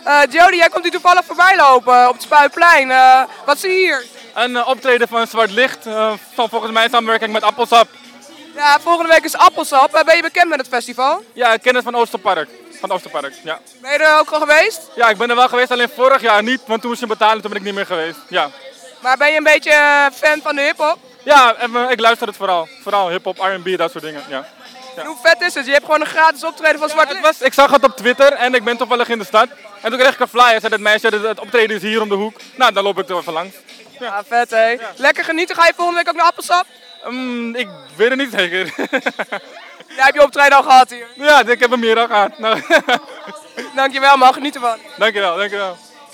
Jody, jij komt hier toevallig voorbij lopen op het Spuitplein. Wat zie je hier? Een optreden van Zwart Licht, van volgens mij samenwerking met Appelsap. Ja, volgende week is Appelsap. Ben je bekend met het festival? Ja, ik ken het van Oosterpark. Van Oosterpark, ja. Ben je er ook al geweest? Ja, ik ben er wel geweest, alleen vorig jaar niet, want toen moest je betalen, toen ben ik niet meer geweest. Ja, Maar ben je een beetje fan van de hiphop? ja ik luister het vooral. Vooral hip-hop, R&B, dat soort dingen. Ja. En hoe vet is het? Je hebt gewoon een gratis optreden van Zwart Licht. Ik zag het op Twitter en ik ben toevallig in de stad. En toen kreeg ik een flyer, zei het meisje, het optreden is hier om de hoek. Nou, dan loop ik er even langs. Ja, vet hé. Ja. Lekker genieten. Ga je volgende week ook naar Appelsap? Ik weet het niet zeker. Ja, heb je optreden al gehad hier? Ja, ik heb hem hier al gehad. Nou. Dankjewel man, geniet ervan. Dankjewel.